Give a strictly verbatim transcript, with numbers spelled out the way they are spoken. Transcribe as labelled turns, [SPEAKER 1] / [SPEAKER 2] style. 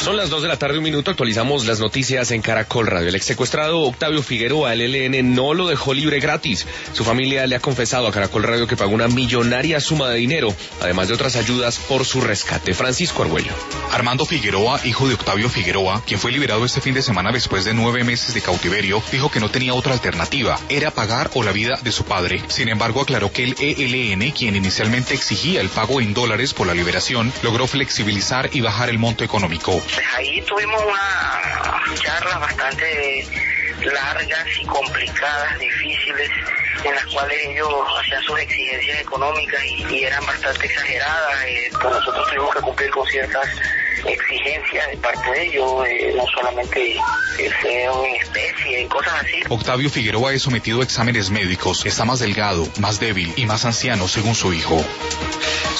[SPEAKER 1] Son las dos de la tarde, un minuto, actualizamos las noticias en Caracol Radio. El ex secuestrado Octavio Figueroa, el E L N, no lo dejó libre gratis. Su familia le ha confesado a Caracol Radio que pagó una millonaria suma de dinero, además de otras ayudas por su rescate. Francisco Argüello.
[SPEAKER 2] Armando Figueroa, hijo de Octavio Figueroa, quien fue liberado este fin de semana después de nueve meses de cautiverio, dijo que no tenía otra alternativa, era pagar o la vida de su padre. Sin embargo, aclaró que el E L N, quien inicialmente exigía el pago en dólares por la liberación, logró flexibilizar y bajar el monto económico.
[SPEAKER 3] Pues ahí tuvimos una charla bastante largas y complicadas, difíciles, en las cuales ellos hacían sus exigencias económicas y, y eran bastante exageradas. Eh, pues nosotros tuvimos que cumplir con ciertas exigencias de parte de ellos, eh, no solamente que sea en especie y cosas así.
[SPEAKER 2] Octavio Figueroa es sometido a exámenes médicos, está más delgado, más débil y más anciano según su hijo.